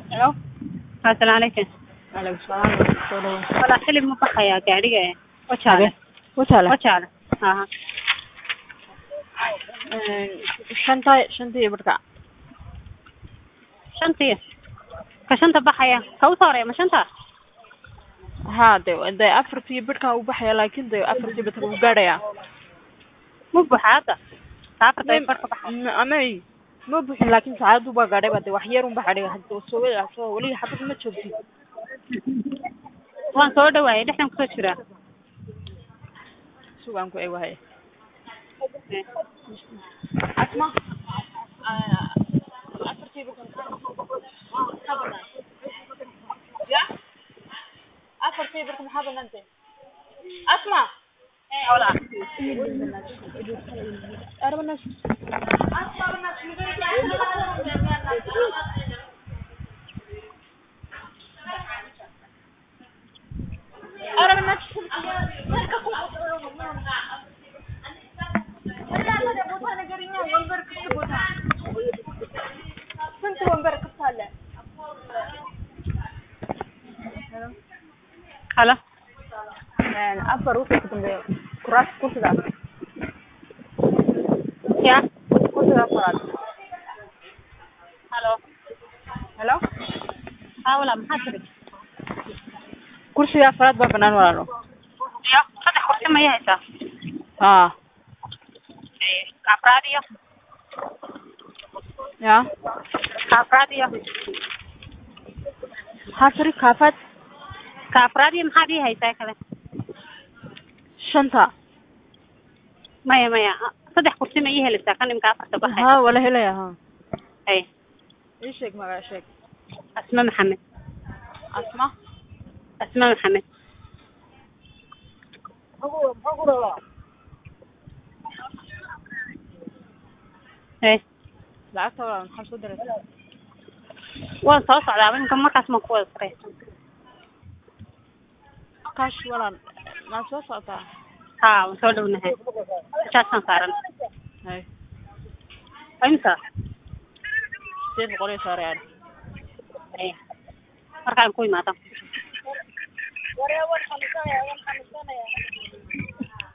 Hello. السلام عليكم. Hello. Salaam. Soo ولا xilib ma baxayaa gaadhiga wajaale dhawaad. wajaale aha Shantii barka. shantii ka shanta baxaya ka u saaray ma shanta Ha, de afartii barka u baxaya laakiin de afartii barka u gaadhaya. ma buxaada safartay barka baxay Amay ma buuxin laakiin saacadu baa gaadhay baa de wax yar un baxay hadda soo wali xabad ma joogtid. waan soo dhawaayay dhexdan ku soo jira Sugaan ku ay wahay. Asma. Afartii barka. Ya? afartii barka maxaa banantay? Asma. wala Arbanas. hala Afar wuxuu ku dambeeyo kuraas kursiga ya afraad. halo Hello. wala maxaa tiri Kursiga afraad baa banaan walaalo. ya saddex kursi ma haysaa Ha. afraad iyo Ya. afraad iyo Hafri kaafad ka afraad iyo maxaad ii haysaa kale shanta. maya saddex kursi ma ii helaysaa kan imka afarta baxay Ha wala helaya ha. ay Ii sheeg magaca sheeg. asma maxamed Asma. asma maxamed Lacagta walaal maxaa soo diraysaa? waan soo socdaa inka markaas ma ku wada saray Cash walaal ma soo socotaa? haa waan soo dhownahay jaasan saaran Hay. imsa Sidee boqol iyo saarayaan? markaan ku imaado